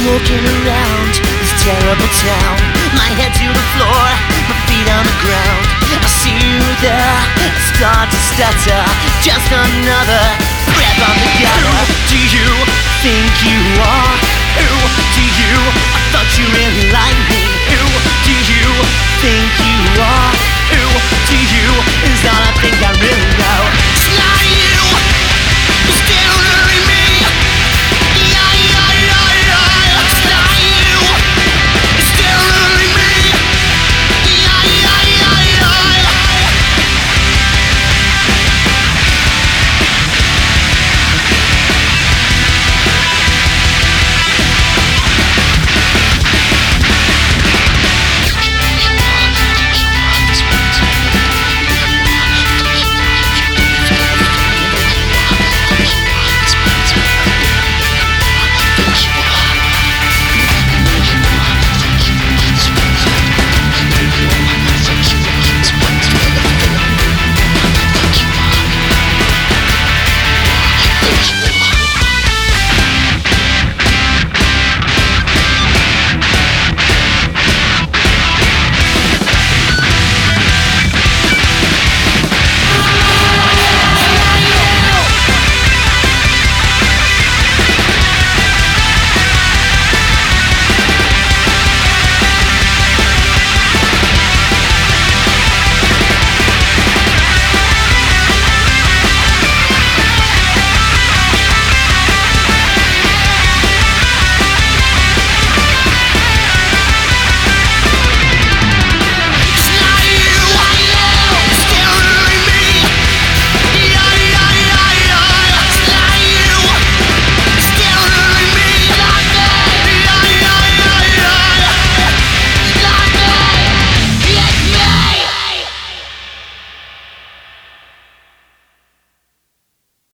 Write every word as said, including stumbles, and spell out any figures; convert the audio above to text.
looking around this terrible town, my head to the floor, my feet on the ground. I see you there, I start to stutter, just another breath on the gutter. Who do you think you are? Who do you? I thought you really liked me. Who do you think you are? Who do you? Is all I think I